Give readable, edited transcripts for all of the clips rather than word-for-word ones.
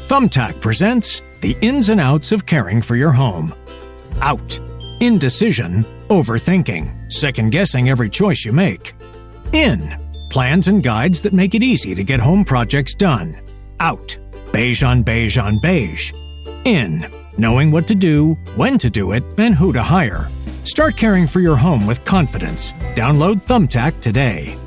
Thumbtack presents the ins and outs of caring for your home. Out. Indecision, overthinking, second-guessing every choice you make. In. Plans and guides that make it easy to get home projects done. Out. Beige on beige on beige. In. Knowing what to do, when to do it, and who to hire. Start caring for your home with confidence. Download Thumbtack today.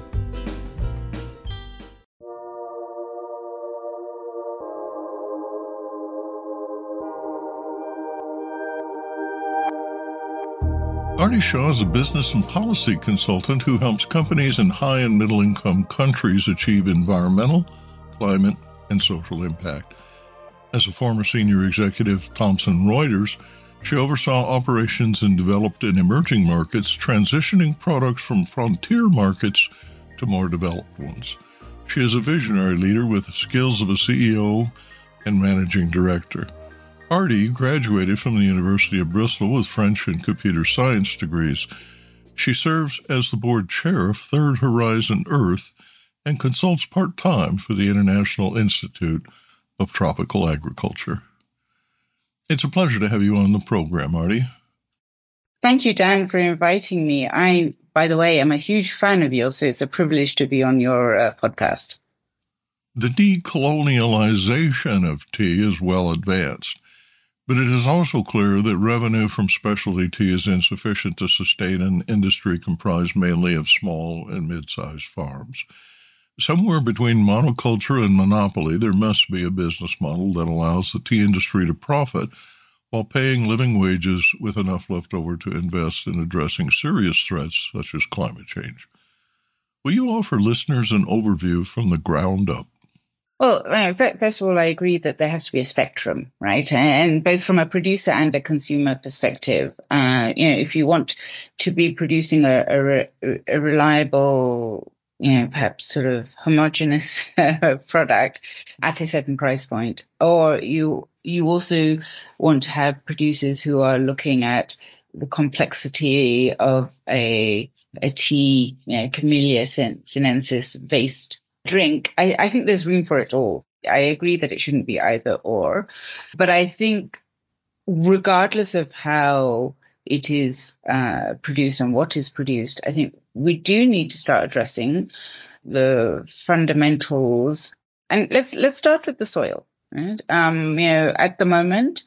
Artie Shaw is a business and policy consultant who helps companies in high and middle-income countries achieve environmental, climate, and social impact. As a former senior executive at Thomson Reuters, she oversaw operations in developed and emerging markets, transitioning products from frontier markets to more developed ones. She is a visionary leader with the skills of a CEO and managing director. Artie graduated from the University of Bristol with French and computer science degrees. She serves as the board chair of Third Horizon Earth and consults part-time for the International Institute of Tropical Agriculture. It's a pleasure to have you on the program, Artie. Thank you, Dan, for inviting me. I, by the way, am a huge fan of yours, so it's a privilege to be on your podcast. The decolonialization of tea is well advanced. But it is also clear that revenue from specialty tea is insufficient to sustain an industry comprised mainly of small and mid-sized farms. Somewhere between monoculture and monopoly, there must be a business model that allows the tea industry to profit while paying living wages with enough left over to invest in addressing serious threats such as climate change. Will you offer listeners an overview from the ground up? Well, first of all, I agree that there has to be a spectrum, right? And both from a producer and a consumer perspective, if you want to be producing a reliable, perhaps sort of homogeneous product at a certain price point, or you also want to have producers who are looking at the complexity of a tea, Camellia sinensis based drink. I think there's room for it all. I agree that it shouldn't be either or, but I think regardless of how it is produced and what is produced, I think we do need to start addressing the fundamentals. And let's start with the soil. Right? At the moment,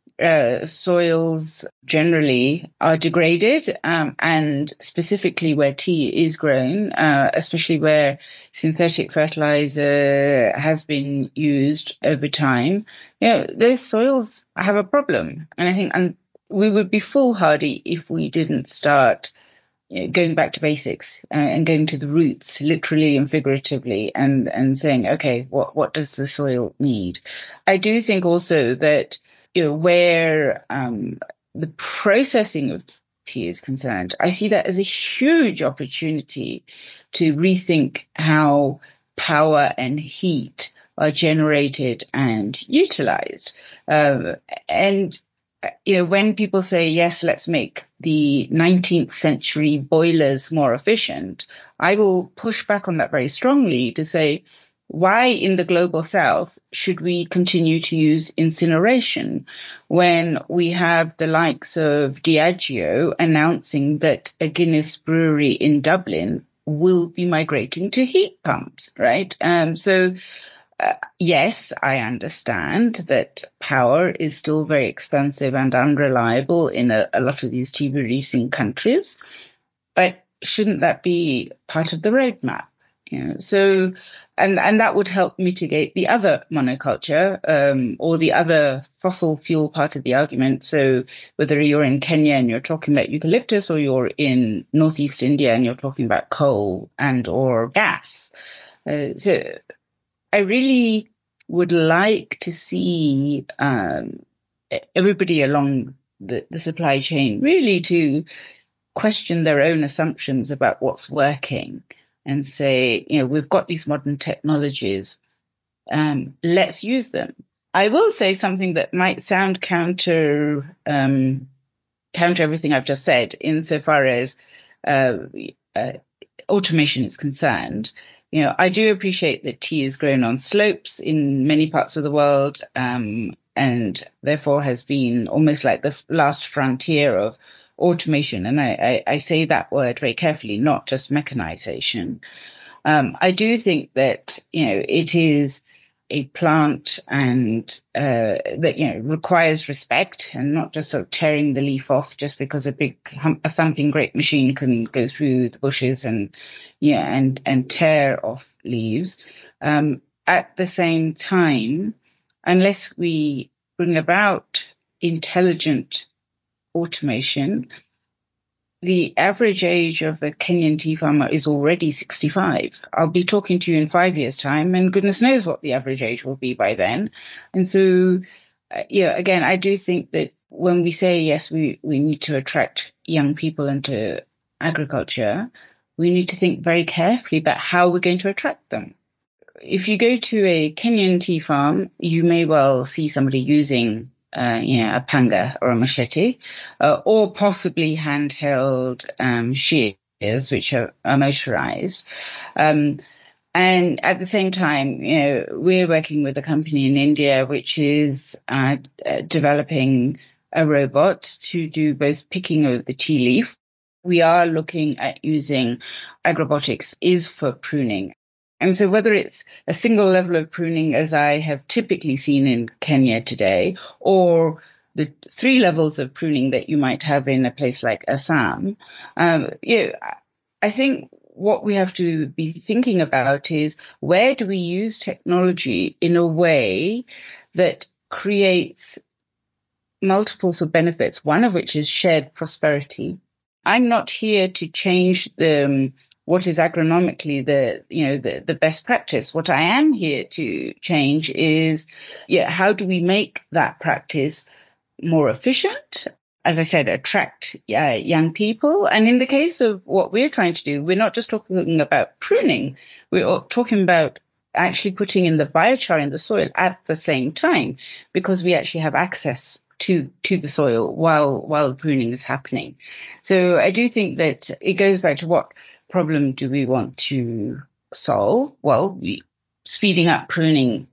soils generally are degraded, and specifically where tea is grown, especially where synthetic fertilizer has been used over time, those soils have a problem. And I think we would be foolhardy if we didn't start going back to basics and going to the roots, literally and figuratively, and saying, okay, what does the soil need? I do think also that where the processing of tea is concerned, I see that as a huge opportunity to rethink how power and heat are generated and utilized. And when people say, yes, let's make the 19th century boilers more efficient, I will push back on that very strongly to say, why in the global south should we continue to use incineration when we have the likes of Diageo announcing that a Guinness brewery in Dublin will be migrating to heat pumps, right? Yes, I understand that power is still very expensive and unreliable in a lot of these tea-producing countries, but shouldn't that be part of the roadmap? So, and that would help mitigate the other monoculture or the other fossil fuel part of the argument. So whether you're in Kenya and you're talking about eucalyptus, or you're in Northeast India and you're talking about coal and or gas. So I really would like to see everybody along the supply chain really to question their own assumptions about what's working and say, we've got these modern technologies, let's use them. I will say something that might sound counter everything I've just said, insofar as automation is concerned. I do appreciate that tea is grown on slopes in many parts of the world, and therefore has been almost like the last frontier of automation. And I say that word very carefully, not just mechanization. I do think that, it is a plant and that, requires respect, and not just sort of tearing the leaf off just because a thumping great machine can go through the bushes and tear off leaves. At the same time, unless we bring about intelligent automation, the average age of a Kenyan tea farmer is already 65. I'll be talking to you in 5 years' time, and goodness knows what the average age will be by then. And so, again, I do think that when we say, yes, we need to attract young people into agriculture, we need to think very carefully about how we're going to attract them. If you go to a Kenyan tea farm, you may well see somebody using a panga or a machete, or possibly handheld shears, which are motorized. And at the same time, we're working with a company in India which is developing a robot to do both picking of the tea leaf. We are looking at using agrobotics is for pruning. And so whether it's a single level of pruning, as I have typically seen in Kenya today, or the 3 levels of pruning that you might have in a place like Assam, I think what we have to be thinking about is, where do we use technology in a way that creates multiples of benefits, one of which is shared prosperity. I'm not here to change what is agronomically the best practice. What I am here to change is, how do we make that practice more efficient? As I said, attract young people. And in the case of what we're trying to do, we're not just talking about pruning. We're talking about actually putting in the biochar in the soil at the same time, because we actually have access to the soil while pruning is happening. So I do think that it goes back to, what problem do we want to solve? Well, speeding up pruning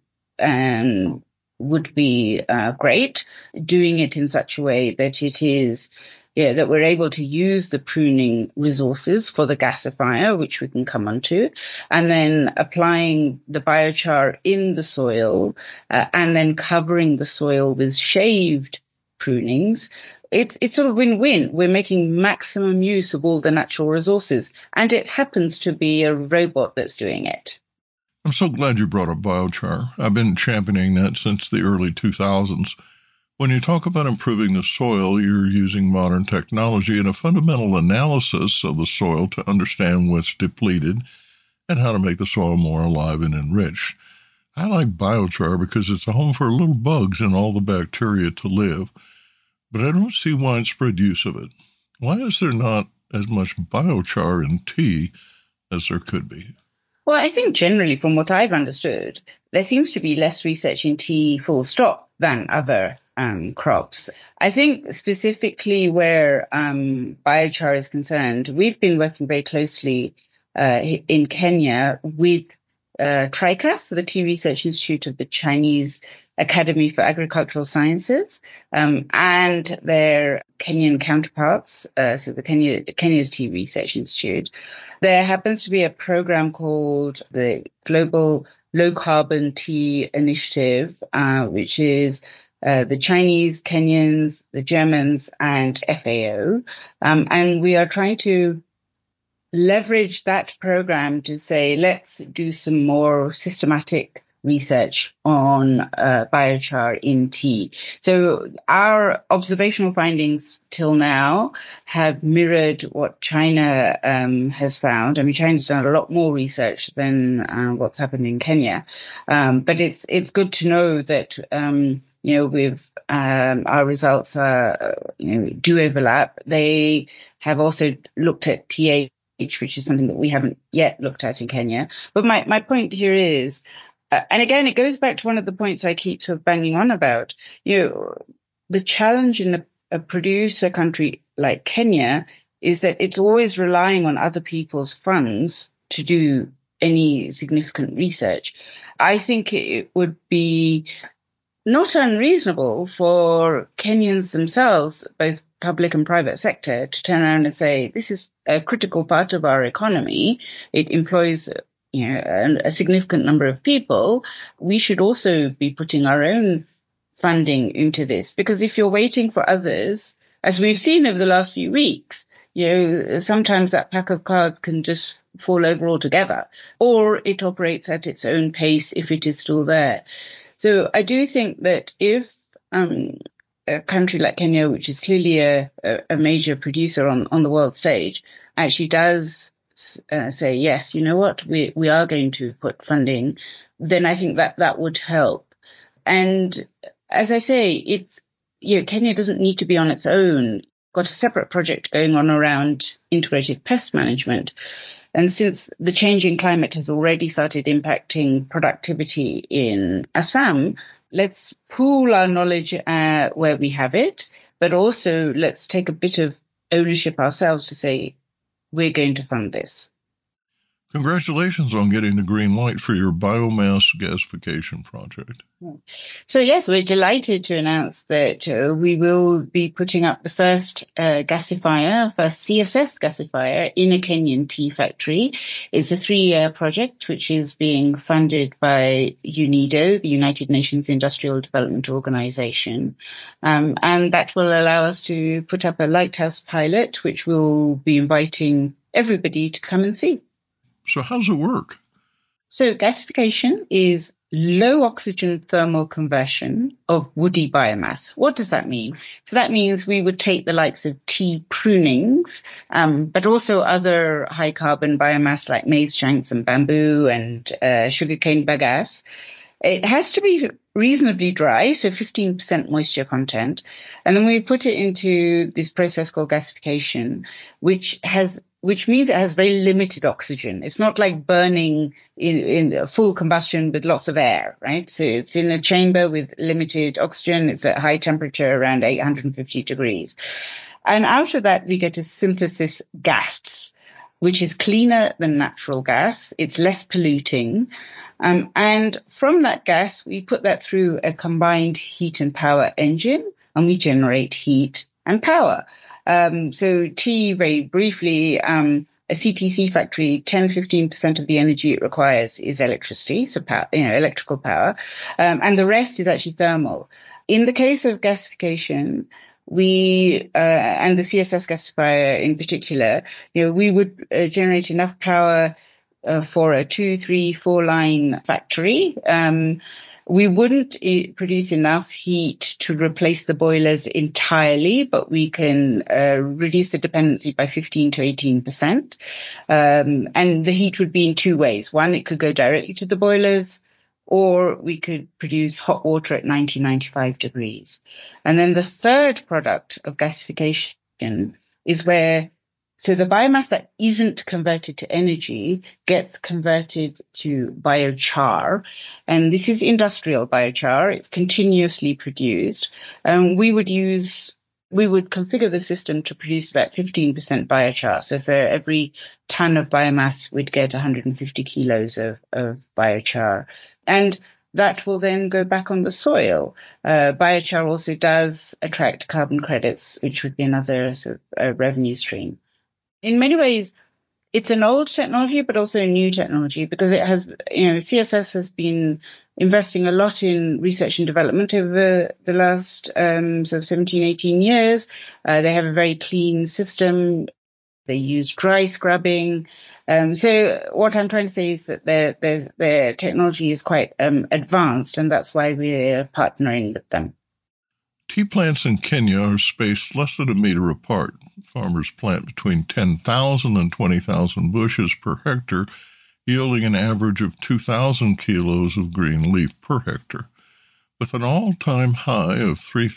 would be great. Doing it in such a way that it is, that we're able to use the pruning resources for the gasifier, which we can come onto, and then applying the biochar in the soil, and then covering the soil with shaved prunings. It's sort of win-win. We're making maximum use of all the natural resources, and it happens to be a robot that's doing it. I'm so glad you brought up biochar. I've been championing that since the early 2000s. When you talk about improving the soil, you're using modern technology and a fundamental analysis of the soil to understand what's depleted and how to make the soil more alive and enriched. I like biochar because it's a home for little bugs and all the bacteria to live, but I don't see widespread use of it. Why is there not as much biochar in tea as there could be? Well, I think generally, from what I've understood, there seems to be less research in tea full stop than other crops. I think specifically where biochar is concerned, we've been working very closely in Kenya with TRICAS, the Tea Research Institute of the Chinese Academy for Agricultural Sciences, and their Kenyan counterparts, so the Kenya's Tea Research Institute. There happens to be a program called the Global Low Carbon Tea Initiative, which is the Chinese, Kenyans, the Germans, and FAO. And we are trying to leverage that program to say, let's do some more systematic research on biochar in tea. So our observational findings till now have mirrored what China has found. I mean, China's done a lot more research than what's happened in Kenya. But it's good to know that with our results do overlap. They have also looked at pH, which is something that we haven't yet looked at in Kenya. But my point here is, and again, it goes back to one of the points I keep sort of banging on about, the challenge in a producer country like Kenya is that it's always relying on other people's funds to do any significant research. I think it would be not unreasonable for Kenyans themselves, both public and private sector, to turn around and say, this is a critical part of our economy. It employs a significant number of people. We should also be putting our own funding into this, because if you're waiting for others, as we've seen over the last few weeks, sometimes that pack of cards can just fall over altogether, or it operates at its own pace if it is still there. So I do think that if a country like Kenya, which is clearly a major producer on the world stage, actually does say, yes, you know what, we are going to put funding, then I think that would help. And as I say, Kenya doesn't need to be on its own. Got a separate project going on around integrated pest management. And since the changing climate has already started impacting productivity in Assam, let's pool our knowledge where we have it, but also let's take a bit of ownership ourselves to say, we're going to fund this. Congratulations on getting the green light for your biomass gasification project. So yes, we're delighted to announce that we will be putting up the first CSS gasifier in a Kenyan tea factory. It's a 3-year project which is being funded by UNIDO, the United Nations Industrial Development Organization. And that will allow us to put up a lighthouse pilot, which we'll be inviting everybody to come and see. So how does it work? So gasification is low oxygen thermal conversion of woody biomass. What does that mean? So that means we would take the likes of tea prunings, but also other high carbon biomass like maize shanks and bamboo and sugarcane bagasse. It has to be reasonably dry, so 15% moisture content. And then we put it into this process called gasification, which means it has very limited oxygen. It's not like burning in full combustion with lots of air, right? So it's in a chamber with limited oxygen. It's at high temperature, around 850 degrees. And out of that, we get a synthesis gas, which is cleaner than natural gas. It's less polluting. And from that gas, we put that through a combined heat and power engine, and we generate heat and power. So tea, very briefly, a CTC factory, 10-15% of the energy it requires is electricity, so power, electrical power, and the rest is actually thermal. In the case of gasification, we and the CSS gasifier in particular, we would generate enough power for a 2, 3, 4 line factory. We wouldn't produce enough heat to replace the boilers entirely, but we can reduce the dependency by 15 to 18%. And the heat would be in 2 ways. One, it could go directly to the boilers, or we could produce hot water at 90-95 degrees. And then the third product of gasification is so the biomass that isn't converted to energy gets converted to biochar. And this is industrial biochar. It's continuously produced. We would configure the system to produce about 15% biochar. So for every ton of biomass, we'd get 150 kilos of biochar. And that will then go back on the soil. Biochar also does attract carbon credits, which would be another sort of revenue stream. In many ways, it's an old technology, but also a new technology, because it has, CSS has been investing a lot in research and development over the last sort of 17, 18 years. They have a very clean system. They use dry scrubbing. So what I'm trying to say is that their technology is quite advanced, and that's why we're partnering with them. Tea plants in Kenya are spaced less than a meter apart. Farmers plant between 10,000 and 20,000 bushes per hectare, yielding an average of 2,000 kilos of green leaf per hectare, with an all-time high of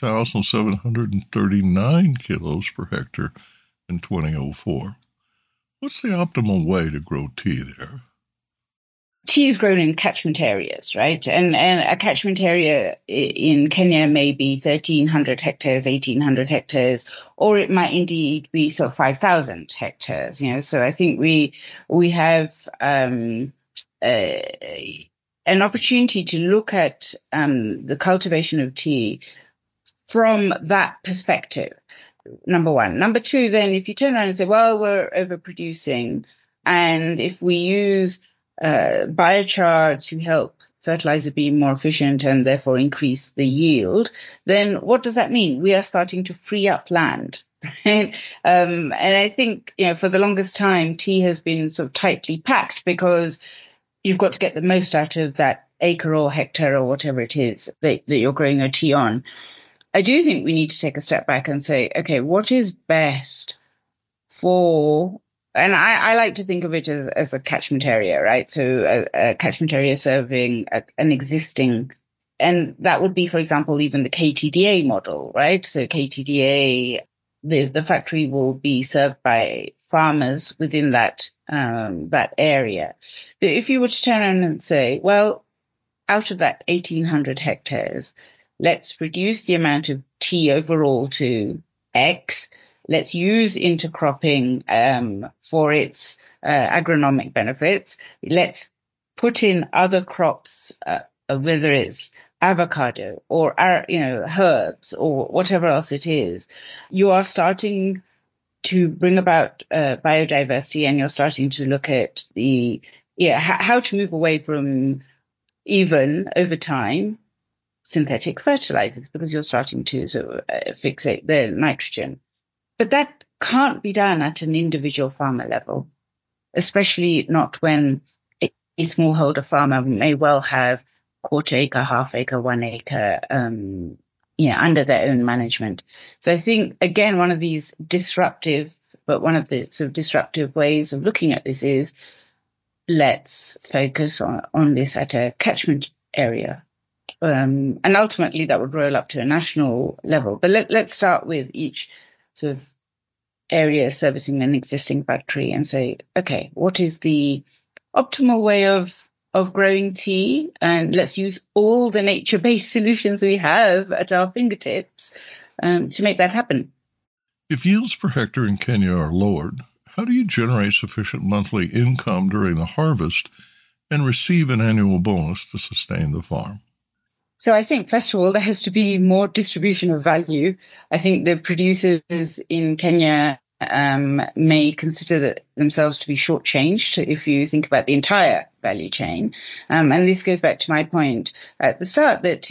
3,739 kilos per hectare in 2004. What's the optimal way to grow tea there? Tea is grown in catchment areas, right? And a catchment area in Kenya may be 1,300 hectares, 1,800 hectares, or it might indeed be sort of 5,000 hectares, So I think we have an opportunity to look at the cultivation of tea from that perspective, number one. Number two, then, if you turn around and say, well, we're overproducing, and if we use biochar to help fertilizer be more efficient and therefore increase the yield, then what does that mean? We are starting to free up land. Right? And I think, for the longest time, tea has been sort of tightly packed because you've got to get the most out of that acre or hectare or whatever it is that you're growing your tea on. I do think we need to take a step back and say, okay, what is best for, and I like to think of it as a catchment area, right? So a catchment area serving an existing, and that would be, for example, even the KTDA model, right? So KTDA, the factory will be served by farmers within that area. So if you were to turn around and say, well, out of that 1,800 hectares, let's reduce the amount of tea overall to X. Let's use intercropping for its agronomic benefits. Let's put in other crops, whether it's avocado or herbs or whatever else it is. You are starting to bring about biodiversity, and you're starting to look at how to move away from, even over time, synthetic fertilizers, because you're starting to sort of fixate the nitrogen. But that can't be done at an individual farmer level, especially not when a smallholder farmer may well have quarter acre, half acre, 1 acre, under their own management. So I think, again, one of the disruptive ways of looking at this is, let's focus on this at a catchment area. And ultimately that would roll up to a national level. But let's start with each sort of area servicing an existing factory and say, okay, what is the optimal way of growing tea? And let's use all the nature-based solutions we have at our fingertips to make that happen. If yields per hectare in Kenya are lowered, how do you generate sufficient monthly income during the harvest and receive an annual bonus to sustain the farm? So I think, first of all, there has to be more distribution of value. I think the producers in Kenya may consider themselves to be shortchanged if you think about the entire value chain. And this goes back to my point at the start that,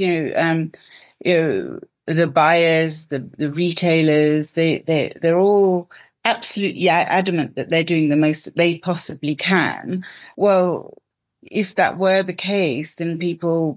the buyers, the retailers, they're all absolutely adamant that they're doing the most that they possibly can. Well, if that were the case, then people,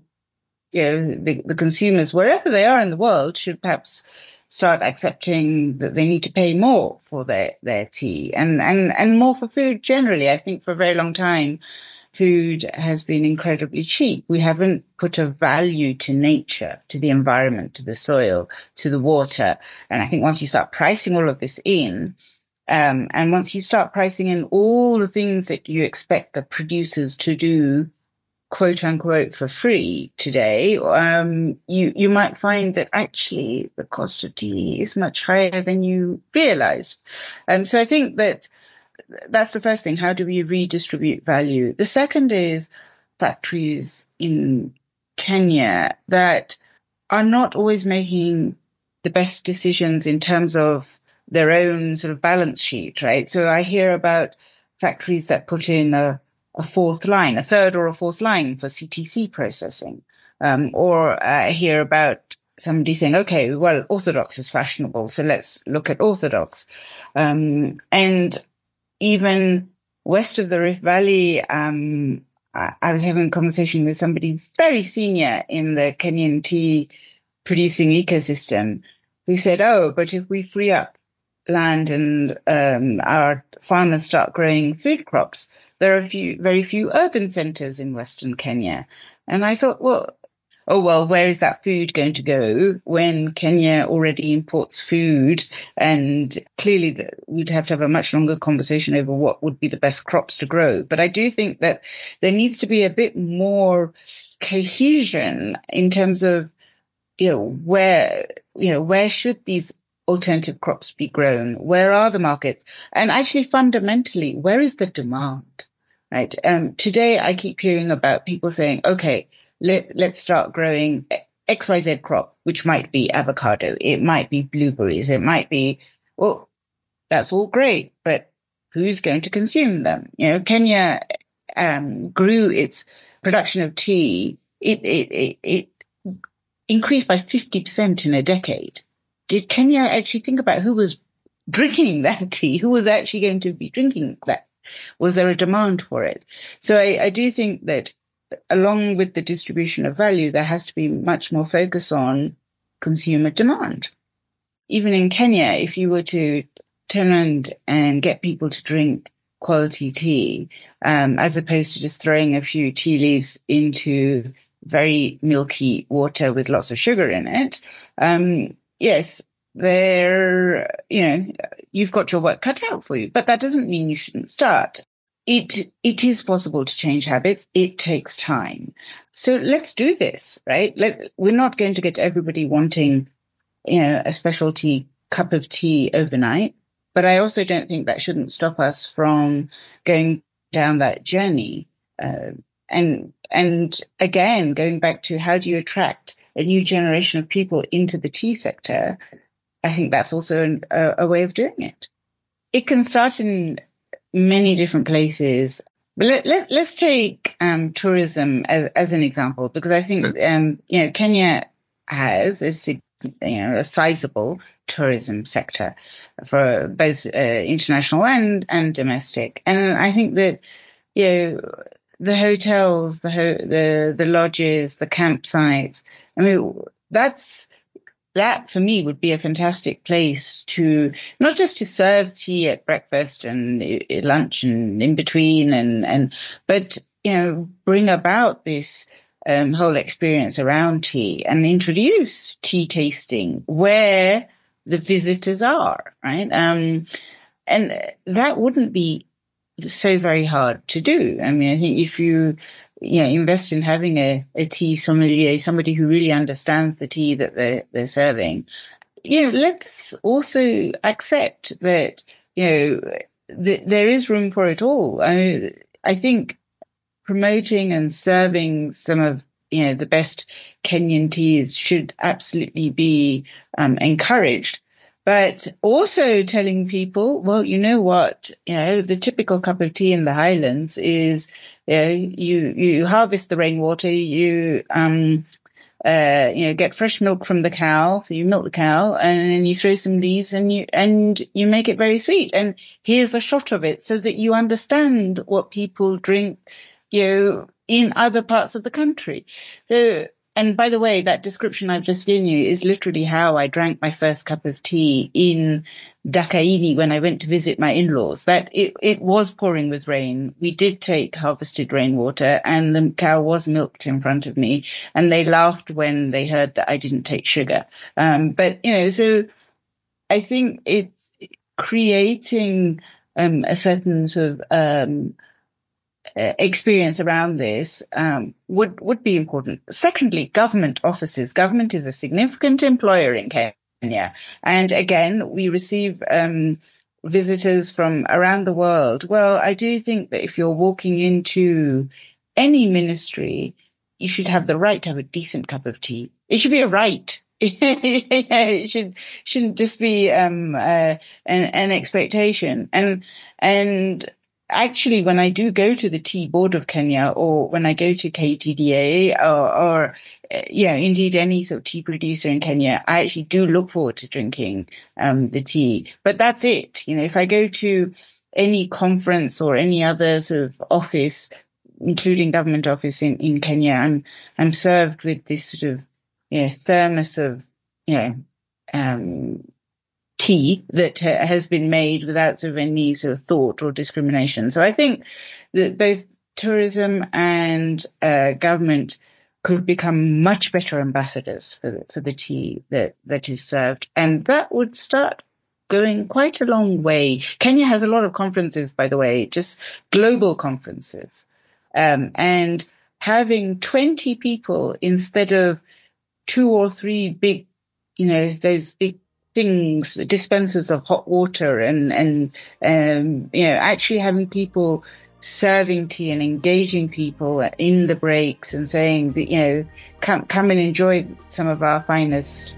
the consumers, wherever they are in the world, should perhaps start accepting that they need to pay more for their tea and more for food generally. I think for a very long time, food has been incredibly cheap. We haven't put a value to nature, to the environment, to the soil, to the water. And I think once you start pricing all of this in, and once you start pricing in all the things that you expect the producers to do, quote unquote, for free today, you might find that actually the cost of tea is much higher than you realize. So I think that's the first thing. How do we redistribute value? The second is factories in Kenya that are not always making the best decisions in terms of their own sort of balance sheet, right? So I hear about factories that put in a fourth line, a third or a fourth line for CTC processing. Or I hear about somebody saying, okay, well, orthodox is fashionable, so let's look at orthodox. And even west of the Rift Valley, I was having a conversation with somebody very senior in the Kenyan tea producing ecosystem who said, oh, but if we free up land and our farmers start growing food crops, there are very few urban centers in Western Kenya. And I thought, well, where is that food going to go when Kenya already imports food? And clearly we'd have to have a much longer conversation over what would be the best crops to grow. But I do think that there needs to be a bit more cohesion in terms of, where should these alternative crops be grown? Where are the markets? And actually, fundamentally, where is the demand? right? Today, I keep hearing about people saying, okay, let's start growing XYZ crop, which might be avocado, it might be blueberries, it might be, well, that's all great, but who's going to consume them? Kenya grew its production of tea. It increased by 50% in a decade. Did Kenya actually think about who was drinking that tea? Who was actually going to be drinking that? Was there a demand for it? So I do think that along with the distribution of value, there has to be much more focus on consumer demand. Even in Kenya, if you were to turn around and get people to drink quality tea, as opposed to just throwing a few tea leaves into very milky water with lots of sugar in it, yes, you've got your work cut out for you, but that doesn't mean you shouldn't start. It is possible to change habits. It takes time. So let's do this, right? We're not going to get everybody wanting, a specialty cup of tea overnight, but I also don't think that shouldn't stop us from going down that journey. And again, going back to how do you attract a new generation of people into the tea sector, I think that's also a way of doing it. It can start in many different places. But let's take tourism as an example, because I think Kenya has a sizable tourism sector for both international and domestic, and I think that the hotels, the lodges, the campsites. I mean, that for me would be a fantastic place to not just to serve tea at breakfast and lunch and in between, but bring about this whole experience around tea and introduce tea tasting where the visitors are, right? And that wouldn't be so very hard to do. I mean, I think if you invest in having a tea sommelier, somebody who really understands the tea that they're serving, let's also accept that there is room for it all. I think promoting and serving some of the best Kenyan teas should absolutely be encouraged. But also telling people, well, you know what, the typical cup of tea in the Highlands is, you harvest the rainwater, you get fresh milk from the cow, so you milk the cow, and then you throw some leaves and you make it very sweet. And here's a shot of it so that you understand what people drink, in other parts of the country. So, and by the way, that description I've just given you is literally how I drank my first cup of tea in Dakaini when I went to visit my in-laws. That it was pouring with rain. We did take harvested rainwater and the cow was milked in front of me, and they laughed when they heard that I didn't take sugar. But so I think it's creating a certain sort of experience around this would be important. Secondly, government offices. Government is a significant employer in Kenya. And again, we receive visitors from around the world. Well, I do think that if you're walking into any ministry, you should have the right to have a decent cup of tea. It should be a right. It shouldn't just be an expectation. And actually, when I do go to the Tea Board of Kenya, or when I go to KTDA, or indeed any sort of tea producer in Kenya, I actually do look forward to drinking the tea. But that's it. If I go to any conference or any other sort of office, including government office in Kenya, I'm served with this sort of thermos of tea that has been made without sort of any sort of thought or discrimination. So I think that both tourism and government could become much better ambassadors for the tea that is served. And that would start going quite a long way. Kenya has a lot of conferences, by the way, just global conferences. And having 20 people instead of 2 or 3 big, those big things, dispensers of hot water, and actually having people serving tea and engaging people in the breaks and saying that, you know, come and enjoy some of our finest.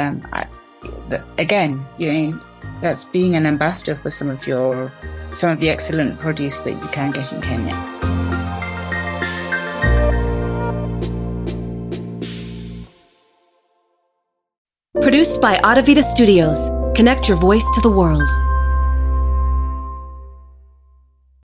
Again, you know, that's being an ambassador for some of the excellent produce that you can get in Kenya. Produced by Adavita Studios. Connect your voice to the world.